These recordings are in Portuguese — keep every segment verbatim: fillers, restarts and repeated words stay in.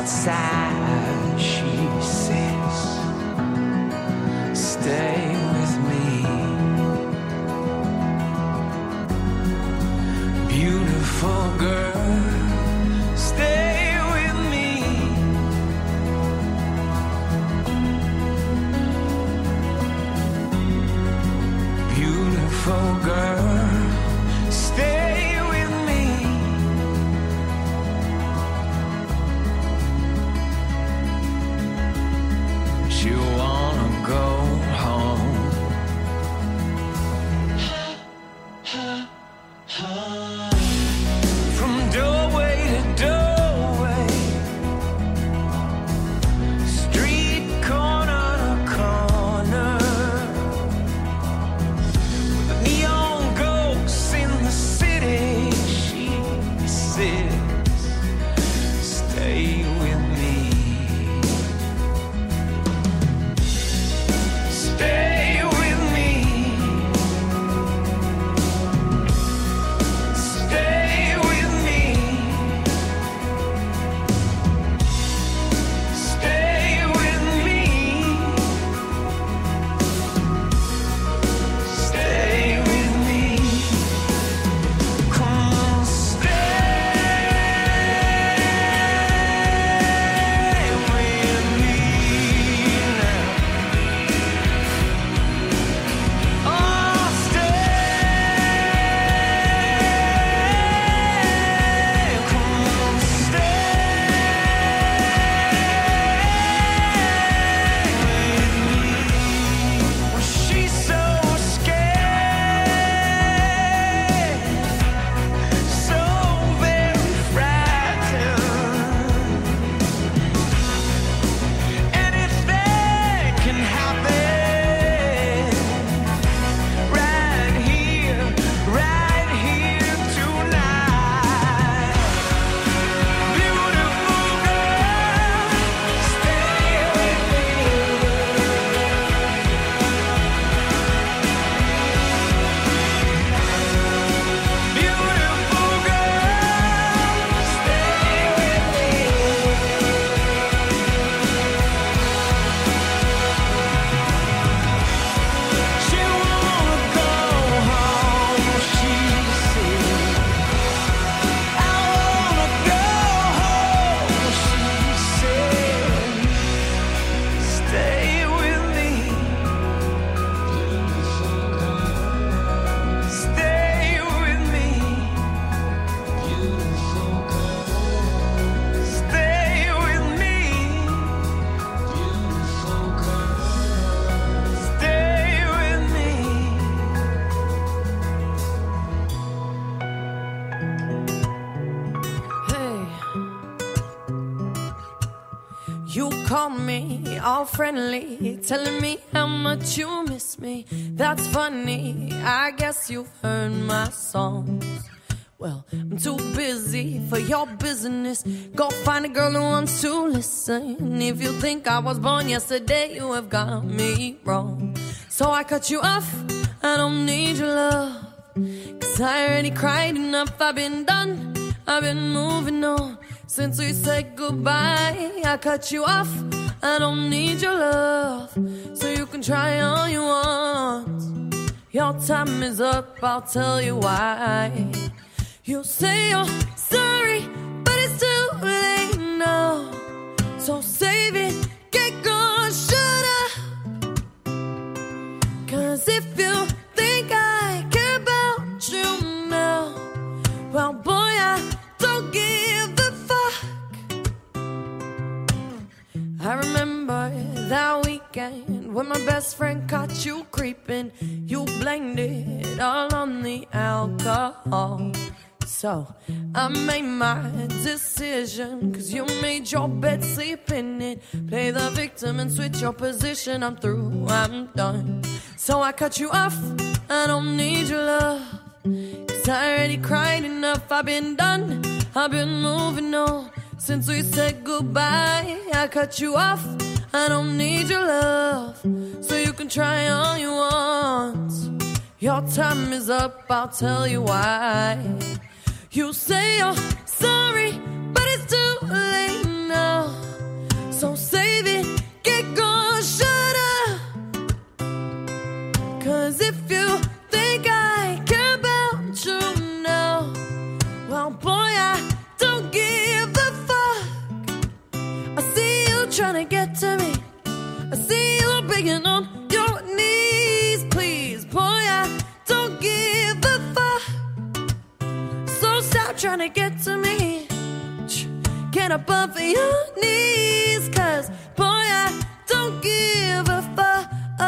outside, she says, stay with me. Beautiful girl, stay with me. Beautiful girl, stay with me. She wanna go home. From doorway to doorway, street corner to corner, with the neon ghosts in the city, she says, stay with me. Stay with me. Stay with me. Stay with me. Stay with me. Come on, stay with me now. Oh, stay. Come on, stay with me. Well, she's so scared, so very frightened. Anything can happen right here, right here tonight. Beautiful girl, stay with me. Beautiful girl, stay with me. She wanna go home, she said. I wanna go home, she said. Stay with me. Stay with me. Stay with me. Stay with me. Hey, you call me all friendly, telling me how much you miss me. That's funny, I guess you've heard my songs. Well, I'm too busy for your business. Go find a girl who wants to listen. If you think I was born yesterday, you have got me wrong. So I cut you off, I don't need your love, 'cause I already cried enough, I've been done, I've been moving on. Since we said goodbye, I cut you off, I don't need your love, so you can try all you want. Your time is up, I'll tell you why. You say you're sorry, but it's too late now. So save it, get gone, shut up. 'Cause if you think I care about you now, well boy, I don't give a fuck. I remember that weekend when my best friend caught you creeping. You blamed it all on the alcohol. So I made my decision, 'cause you made your bed, sleep in it. Play the victim and switch your position. I'm through, I'm done. So I cut you off, I don't need your love, 'cause I already cried enough, I've been done, I've been moving on. Since we said goodbye, I cut you off, I don't need your love, so you can try all you want. Your time is up, I'll tell you why. You say you're sorry, but it's too late now. Well, boy, I don't give a fuck. I see you trying to get to me. I see you begging on your knees, please. Boy, I don't give a fuck. So stop trying to get to me. Get up off of your knees, cause boy, I don't give a fuck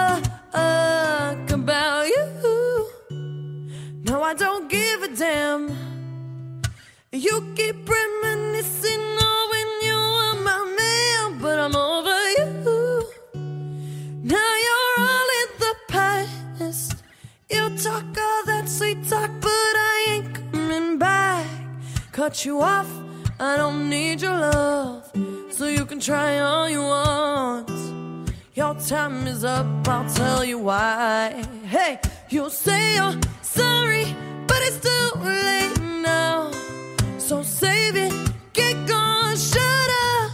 about you. No, I don't give a damn. You keep reminiscing on when you were my man, but I'm over you. Now you're all in the past. You talk all that sweet talk, but I ain't coming back. Cut you off, I don't need your love, so you can try all you want. Your time is up, I'll tell you why. Hey, you'll say you're sorry, but it's too late now. So save it, get gone, shut up.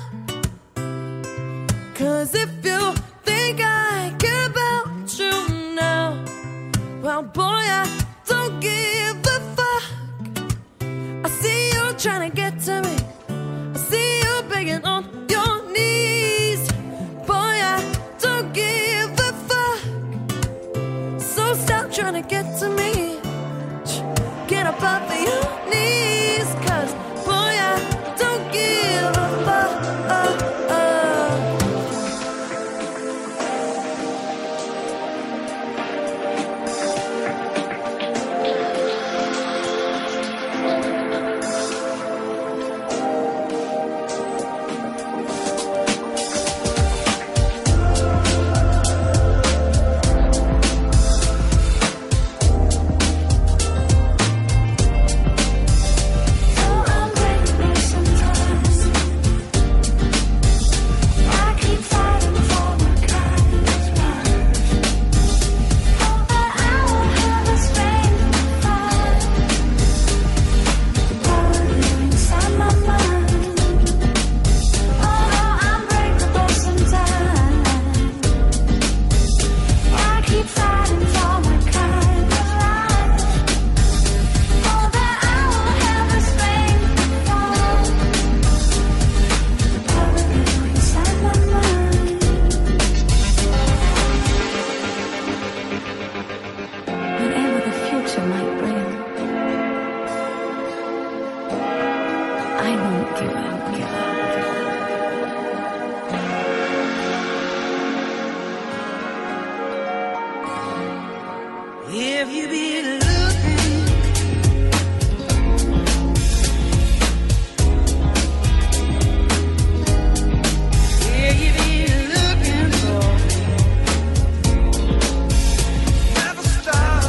Cause if you think I care about you now, well, boy, I don't give a fuck. I see you trying to get to me. I see you begging on your knees. Boy, I don't give a fuck. So stop trying to get to me. Get up off of your knees, cause boy, I don't give a fuck. If you be looking, yeah, you be looking for never stop.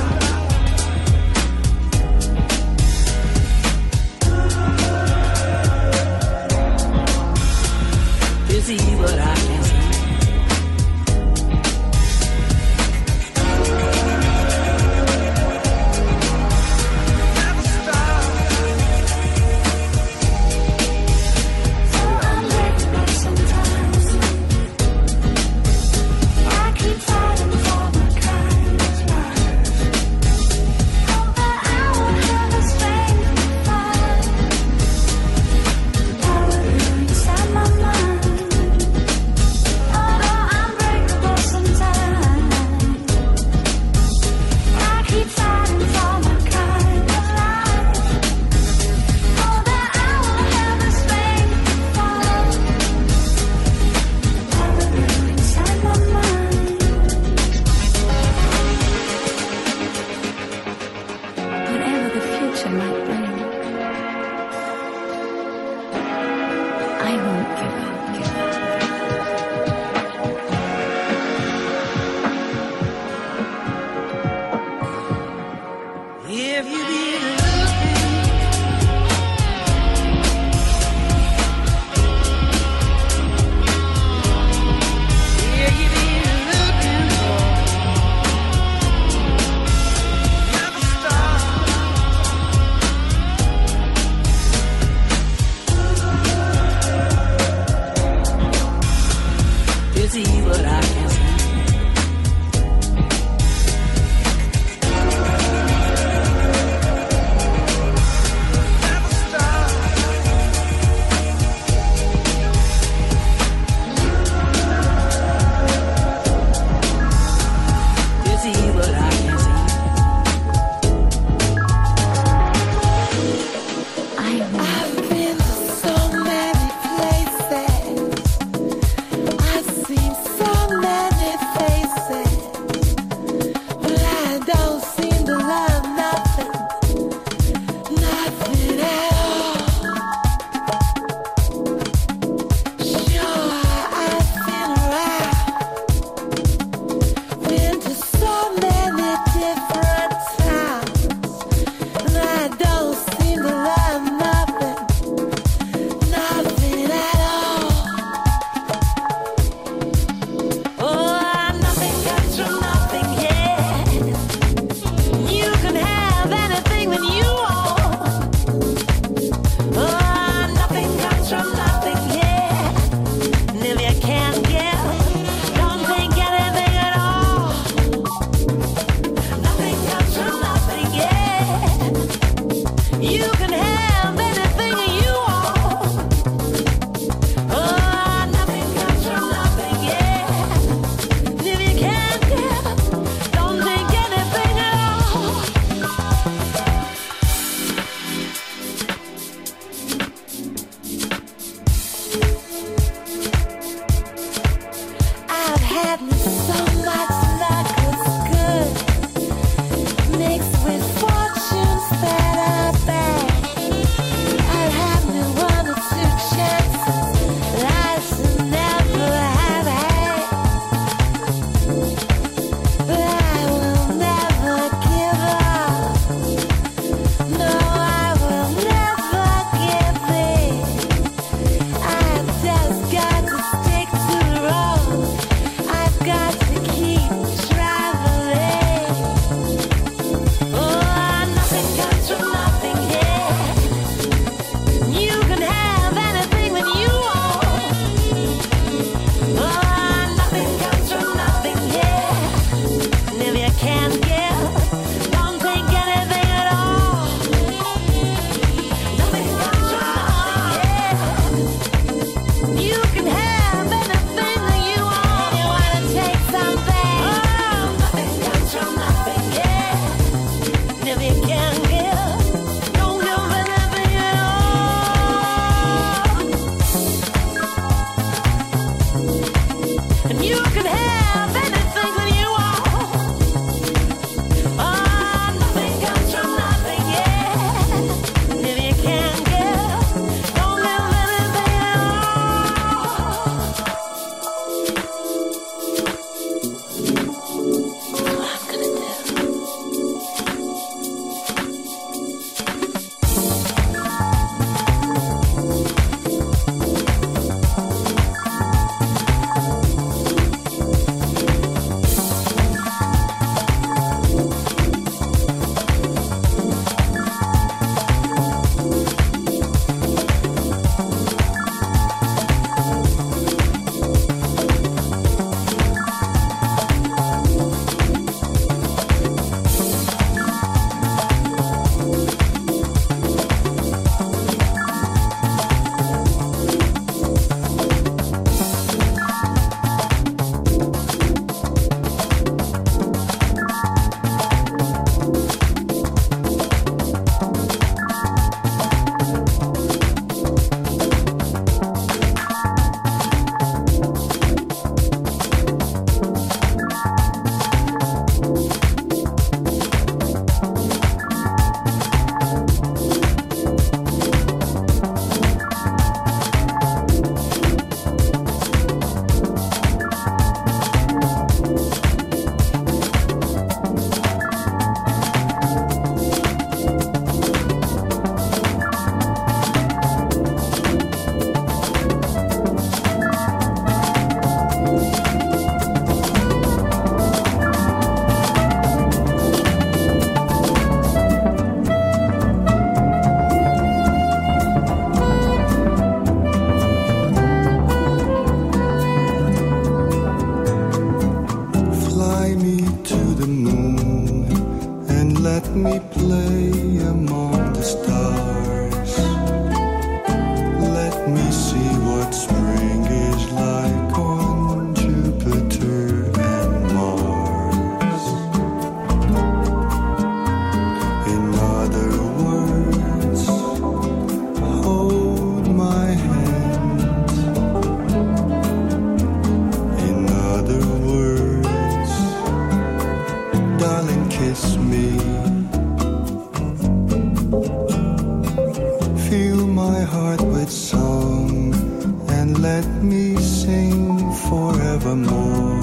heart with song and let me sing forevermore.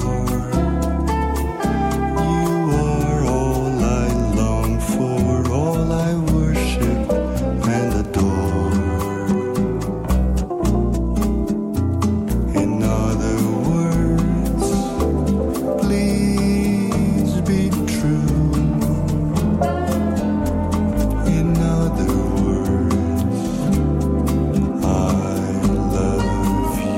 You are all I long for, all I worship and adore. In other words, please be true. In other words, I love you.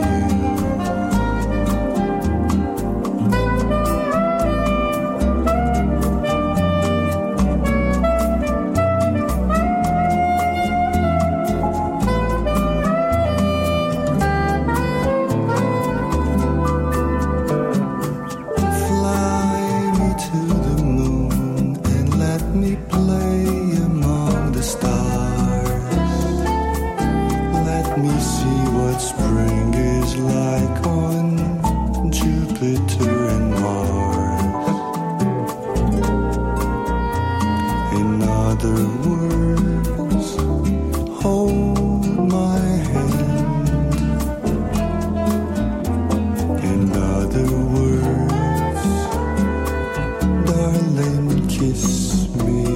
Fly me to the moon and let me play among the stars. Let me see what spring is like on Jupiter and Mars. In other words, hold my hand. In other words, darling, kiss me.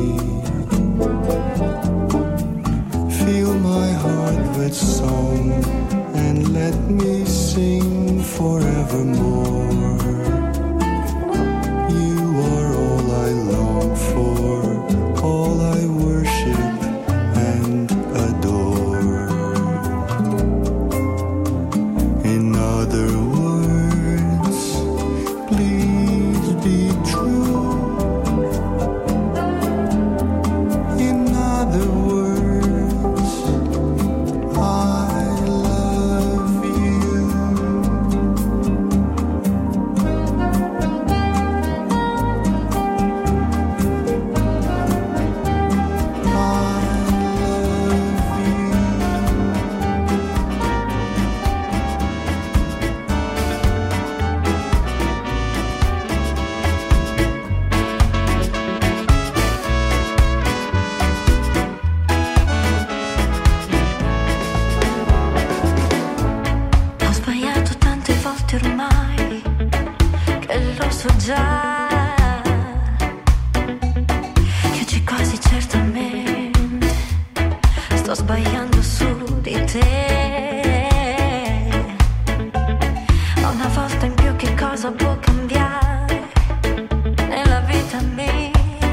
Fill my heart with song and let me sing forevermore. You are all I long for, all I worship and adore. In other words, please be true. In other words, I love you. I love you. Ho sbagliato tante volte ormai, che lo so già, che oggi quasi certamente sto sbagliando su di te. Una volta in più che cosa può cambiare nella vita mia?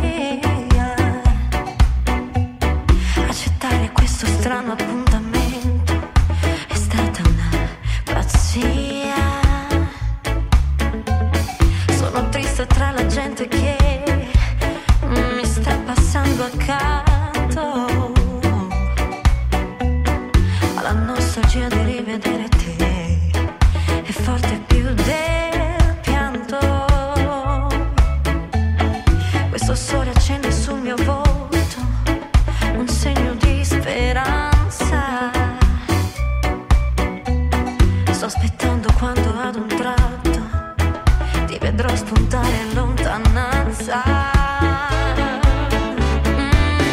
Accettare questo strano appuntamento è stata una pazzia. Sono triste tra la gente che mi sta passando accanto, alla nostalgia di rivedere te è forte più del pianto. Questo sole accende sul mio volto un segno di speranza. Sto aspettando quando ad un tratto ti vedrò spuntare in lontananza. Mm,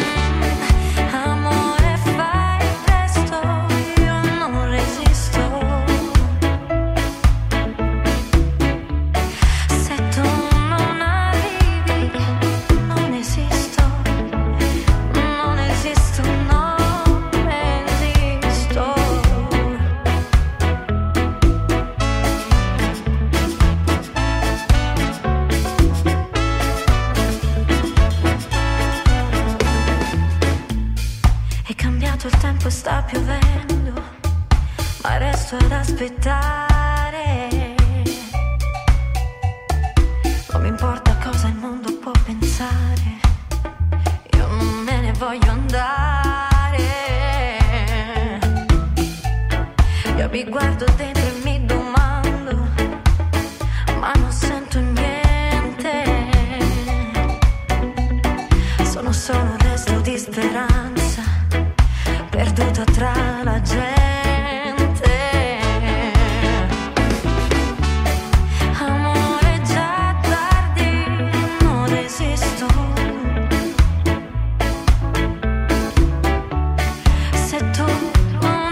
amore, fai presto, io non resisto. Se tu non arrivi, non esisto. Non esisto, non esisto. È cambiato il tempo, sta piovendo, ma resto ad aspettare. Non mi importa cosa il mondo può pensare, io non me ne voglio andare. Io mi guardo dentro e mi domando, ma non sento niente. Sono solo un resto di speranza, perduta tra la gente. Amore, già tardi, non resisto. Se tu non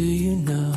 you know?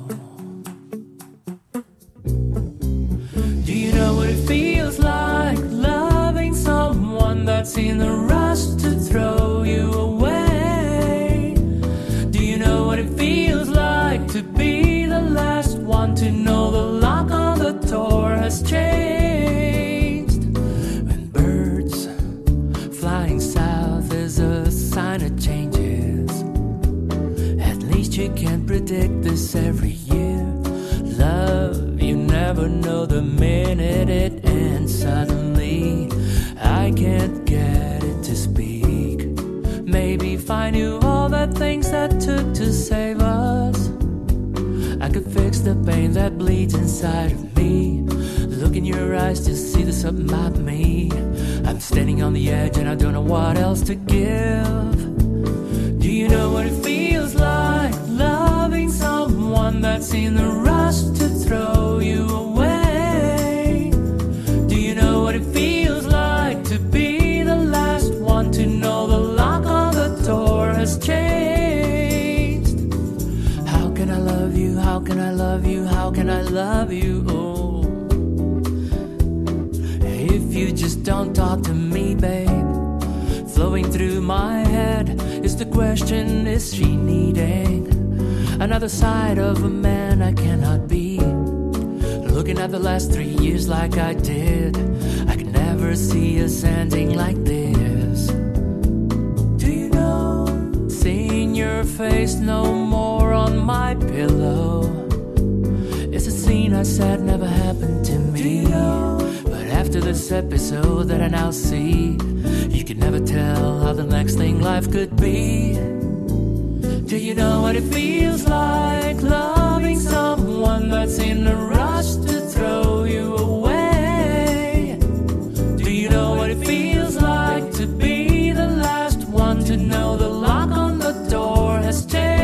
Do you know what it feels like loving someone that's in a rush to throw you away? Do you know what it feels like to be the last one to know the lock on the door has changed? When birds flying south is a sign of changes, at least you can't predict this every year. Love, you never know the minute it ends. Suddenly I can't get it to speak. Maybe if I knew all the things that took to save us, I could fix the pain that bleeds inside of me. Look in your eyes to see there's something about me. I'm standing on the edge and I don't know what else to give. Do you know what it feels like loving someone that's in a rush to throw you away? Do you know what it feels like to be the last one to know the lock on the door has changed? How can I love you? How can I love you? How can I love you? Oh, if you just don't talk to me, babe. Flowing through my head is the question, is she needing another side of a man I cannot be? Looking at the last three years like I did, I can never see us ending like this. Do you know? Seeing your face no more on my pillow, it's a scene I said never happened to me. Do you know? But after this episode that I now see, you can never tell how the next thing life could be. Do you know what it feels like loving someone that's in a rush to throw you away? Do you know what it feels like to be the last one to know the lock on the door has changed?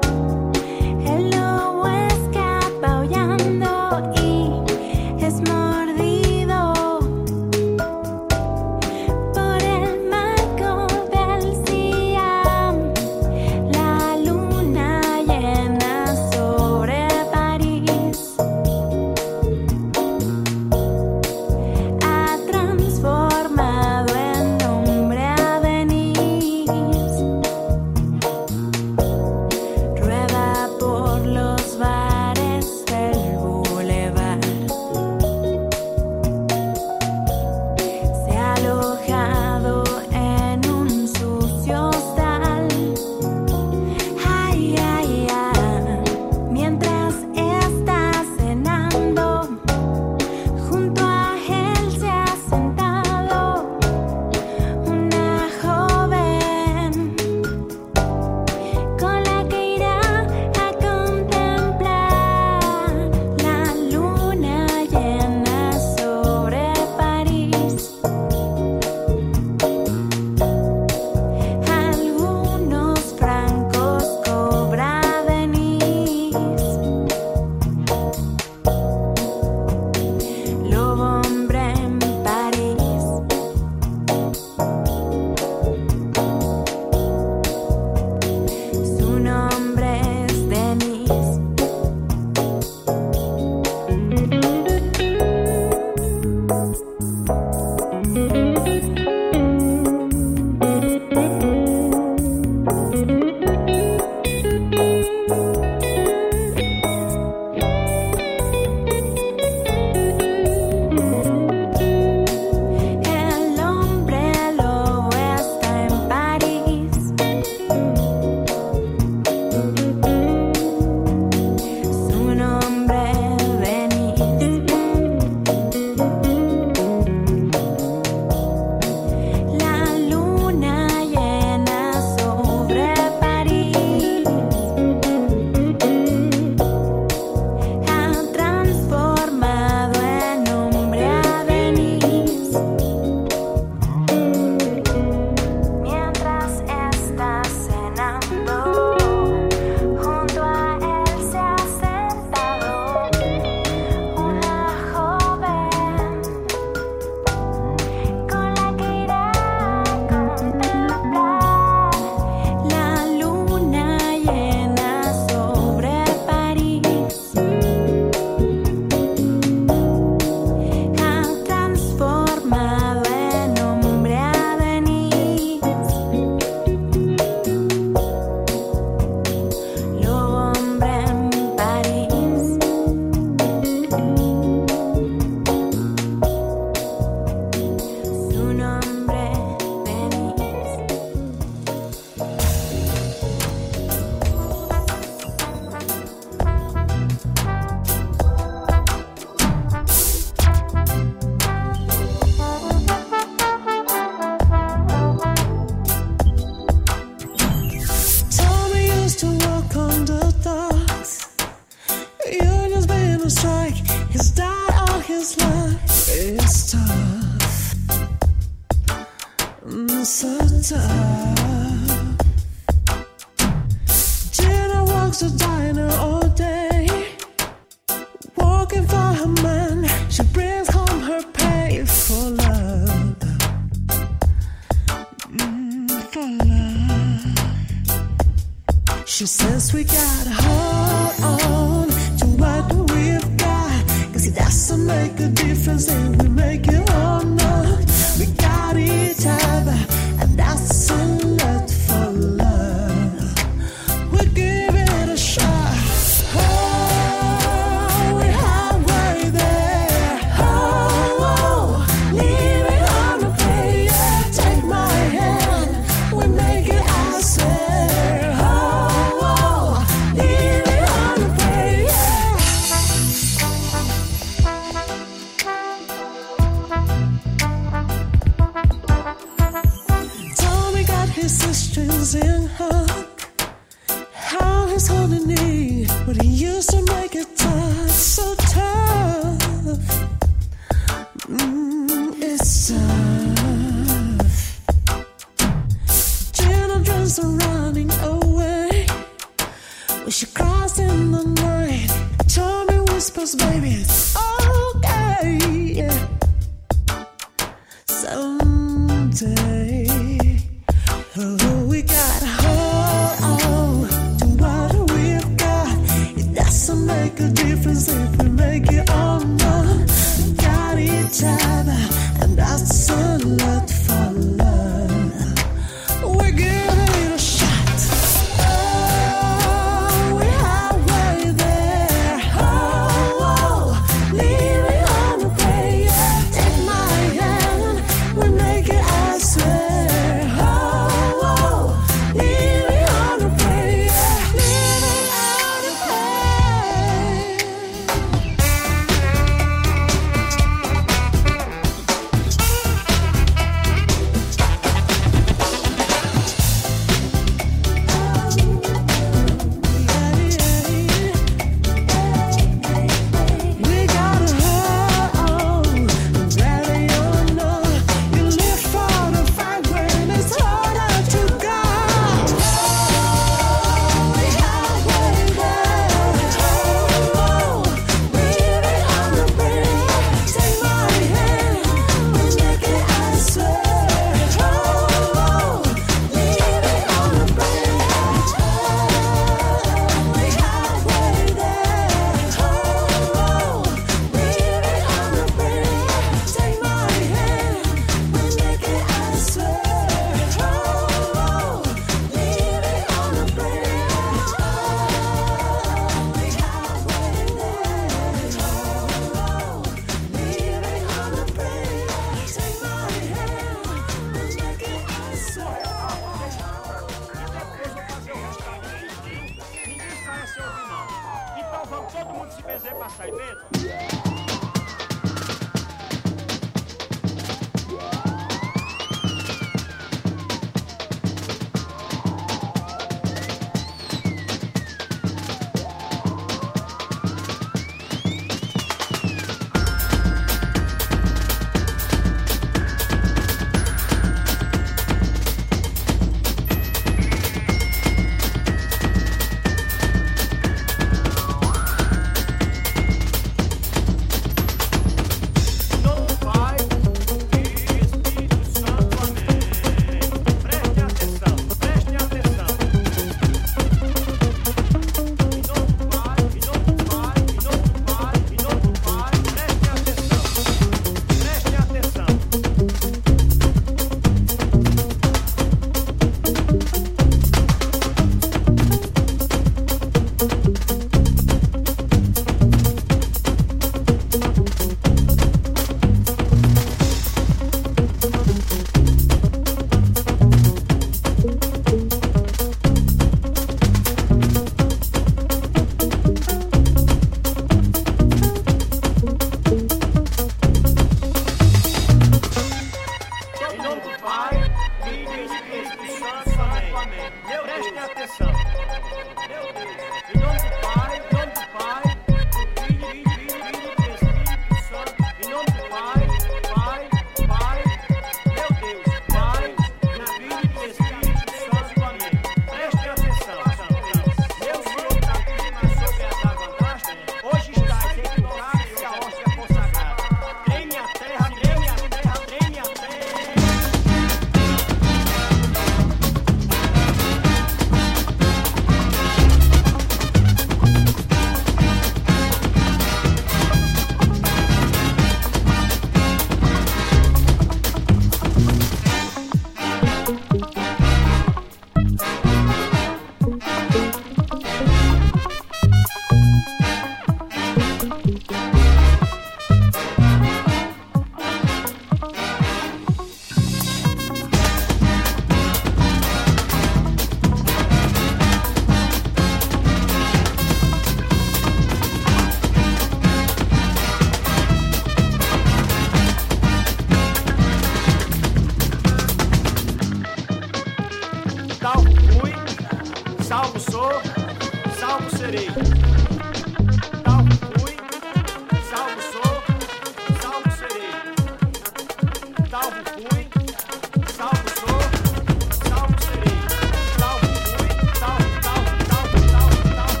Salvo fui, salvo sou, salvo serei. Salvo fui, salvo sou, salvo serei. Salvo fui, salvo sou, salvo serei. Salvo fui, salvo, salvo, salvo, salvo, salvo,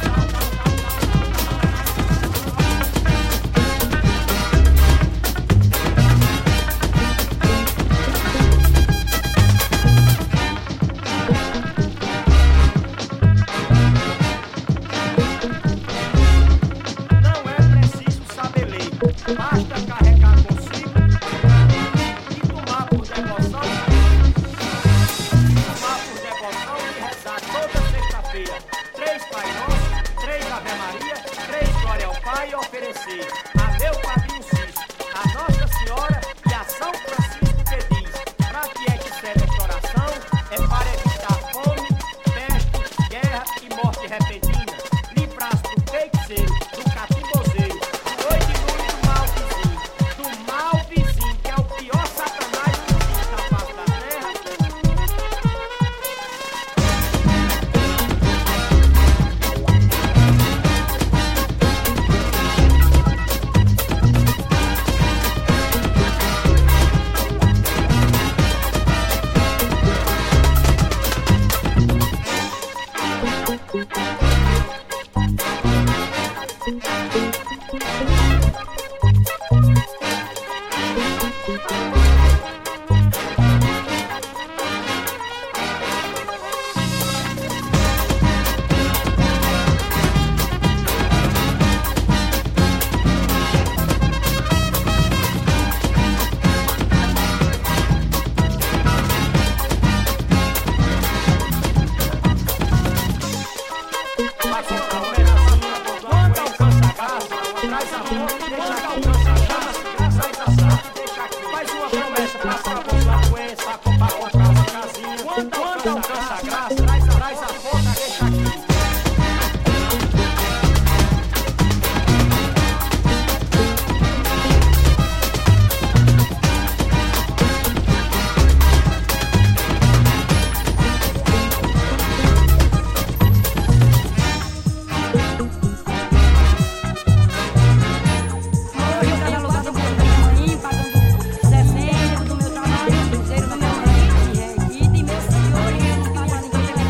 basta carregar consigo e tomar por devoção, tomar por devoção e rezar toda sexta-feira três Pai Nosso, três Ave Maria, três Glória ao Pai e oferecer a meu padrinho Cício, a Nossa Senhora e a São Francisco que diz, pra que é que serve esta oração? É para evitar fome, peste, guerra e morte repentina, livrar-se do feiticeiro, do catimbozeiro, do oidilume e do mal vizinho, do mal vizinho, que é o pior satanás que existe na face da terra. Faz uma promessazinha, quando alcança a graça, traz a mão, deixa que alcança a graça, graça e graça, deixa aqui. Faz uma promessa, passa a bolsa da doença, comprar uma casa, casinha. Quando alcança a graça, traz a, traz a boca, deixa aqui. Pagando sessenta do meu trabalho, cruzeiro do meu marido, e de meu senhor, e ele não paga ninguém.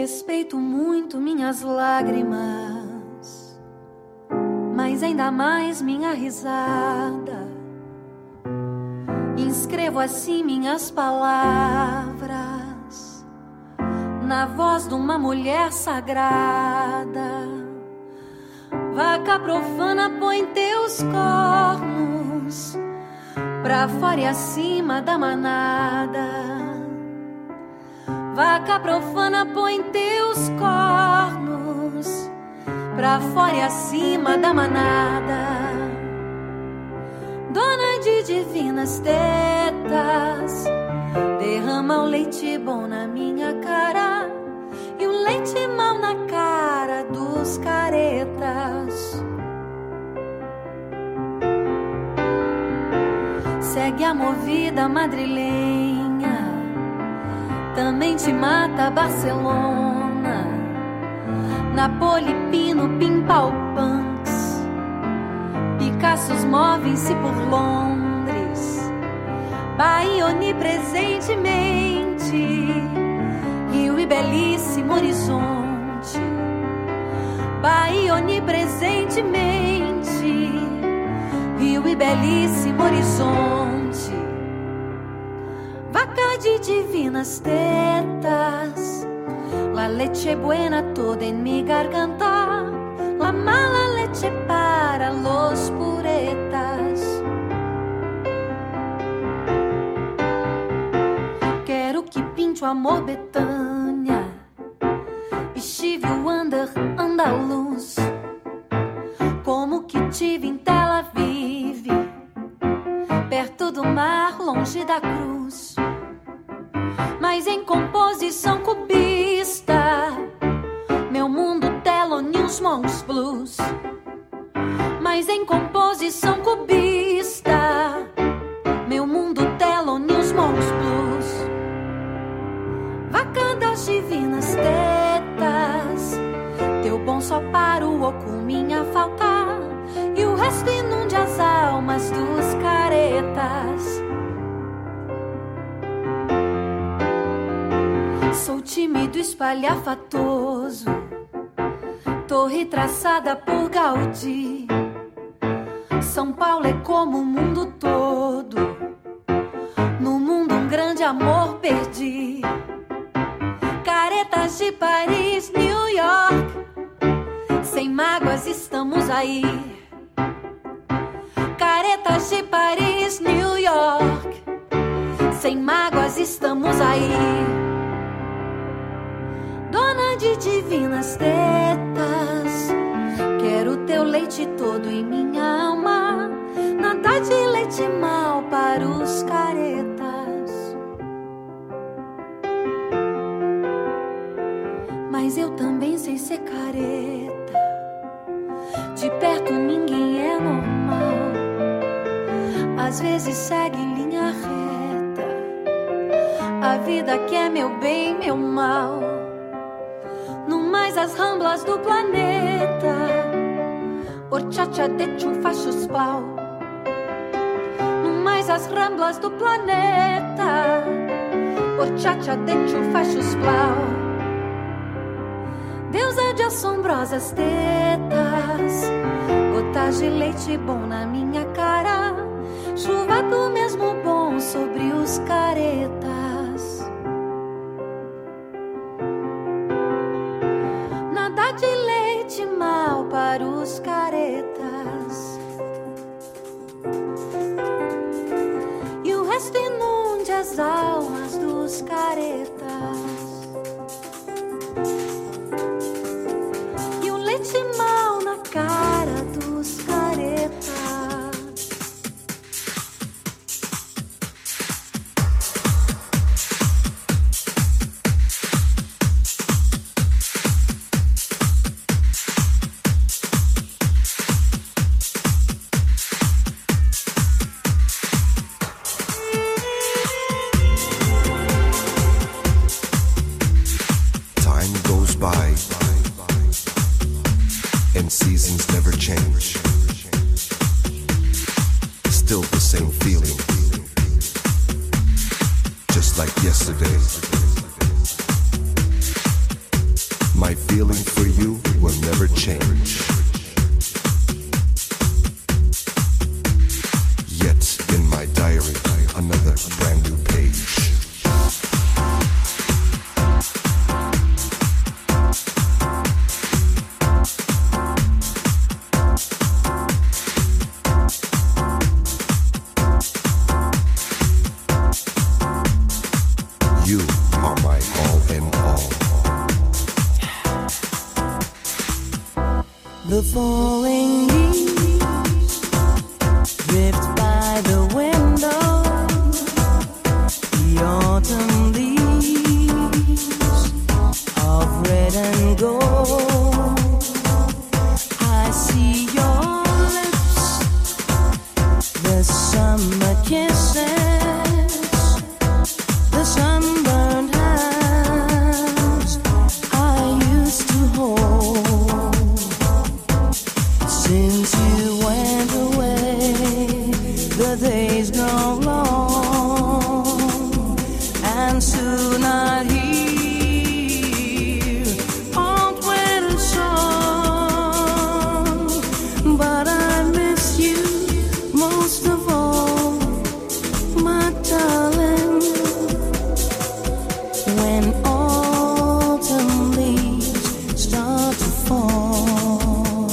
Respeito muito minhas lágrimas, mas ainda mais minha risada. Inscrevo assim minhas palavras na voz de uma mulher sagrada. Vaca profana, põe teus cornos pra fora e acima da manada. Vaca profana, põe teus cornos pra fora e acima da manada. Dona de divinas tetas, derrama o leite bom na minha cara e o leite mau na cara dos caretas. Segue a movida madrilenha, também te mata Barcelona, Napoli, Pino, Pimpau, Punks, Picassos movem-se por Londres, Bahia onipresentemente, Rio e belíssimo horizonte, Bahia onipresentemente, Rio e belíssimo horizonte. Vaca de divinas tetas, la leche buena toda en mi garganta, la mala leche para los puretas. Quero que pinte o amor Betânia, estive o under andaluz, como que tive em Tel Aviv, perto do mar, longe da cruz. Mas em composição cubista, meu mundo Thelonious Monks Blues. Mas em composição cubista, meu mundo Thelonious Monks Blues. Vaca das divinas tetas, teu bom só para o oco, minha falta, e o resto inunde as almas dos caretas. Sou tímido, espalhafatoso, torre traçada por Gaudí. São Paulo é como o mundo todo, no mundo um grande amor perdi. Caretas de Paris, New York, sem mágoas estamos aí. Caretas de Paris, New York, sem mágoas estamos aí. Dona de divinas tetas, quero teu leite todo em minha alma, nada de leite mau para os caretas. Mas eu também sei ser careta, de perto ninguém é normal, às vezes segue linha reta, a vida quer meu bem, meu mal. No mais as ramblas do planeta, Orchacha de chufachos pau. No mais as ramblas do planeta, Orchacha de chufachos pau. Deusa de assombrosas tetas, gotas de leite bom na minha cara, chuva do mesmo bom sobre os caretas. Nada de leite mau para os caretas, e o resto inunde as almas dos caretas. E o leite mau na cara dos caretas. My feeling for you will never change. Yet in my diary, another brand new page. You are my all in all. The falling leaves drift by the window. The autumn leaves of red and gold. I see your lips, the summer kisses, the sunburned hands I used to hold. Since you went away, the days grow long, and soon I'll hear old winter song. But I miss you most of all, my darling. When autumn leaves start to fall,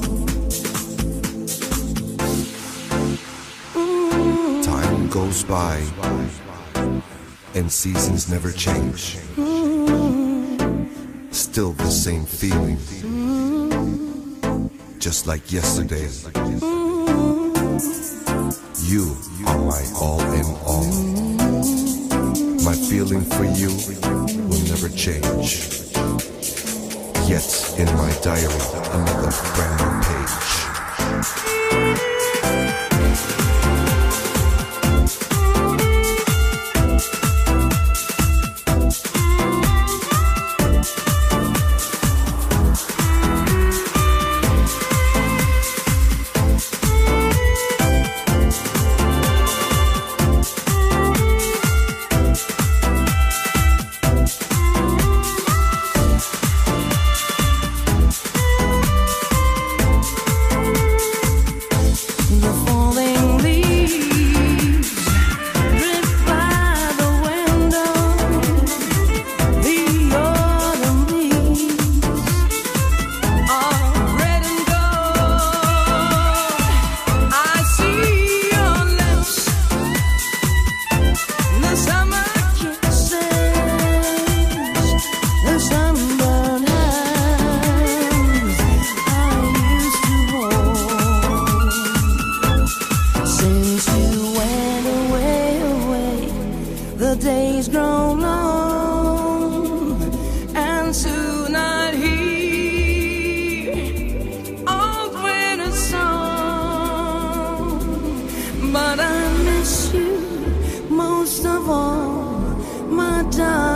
Time goes by and seasons never change. Still the same feeling, just like yesterday. You are my all in all. My feeling for you will never change. Yet in my diary, another brand new page. the falling leaves drift by the window. The autumn leaves are red and gold. I see your lips, the summer kisses, the sunburned hands I used to hold. Since you went away, away, the days grow long, and soon I'd hear old winter song. But I miss you most of all, my darling.